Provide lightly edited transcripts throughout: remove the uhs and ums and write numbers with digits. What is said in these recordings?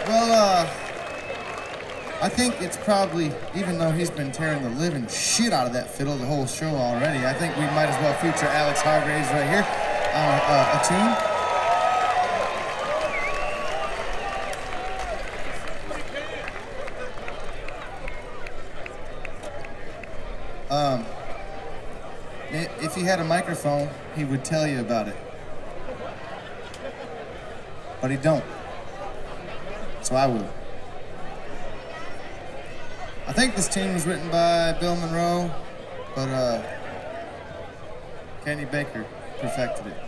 Well, I think it's probably, even though he's been tearing the living shit out of that fiddle the whole show already, I think we might as well feature Alex Hargraves right here on a tune. If he had a microphone, he would tell you about it. But he don't. So I will. I think this tune was written by Bill Monroe, but Kenny Baker perfected it.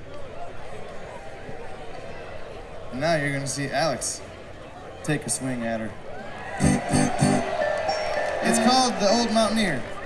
And now you're gonna see Alex take a swing at her. It's called The Old Mountaineer.